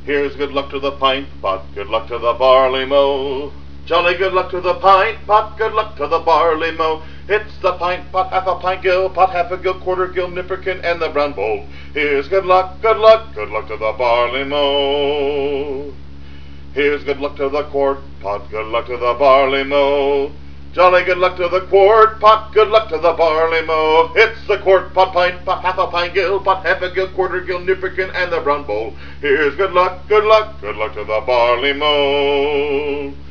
Here's good luck to the pint pot, good luck to the barley mow. Jolly good luck to the pint pot, good luck to the barley mow. It's the pint pot, half a pint gill pot, half a gill, quarter gill, nipperkin, and the brown bowl. Here's good luck, good luck, good luck to the barley mow. Here's good luck to the quart pot, good luck to the barley mow. Jolly good luck to the quart pot, good luck to the barley mow. It's the quart pot, pint pot, half a pint gill pot, half a gill, quarter gill, nipperkin, and the brown bowl. Here's good luck, good luck, good luck to the barley mow.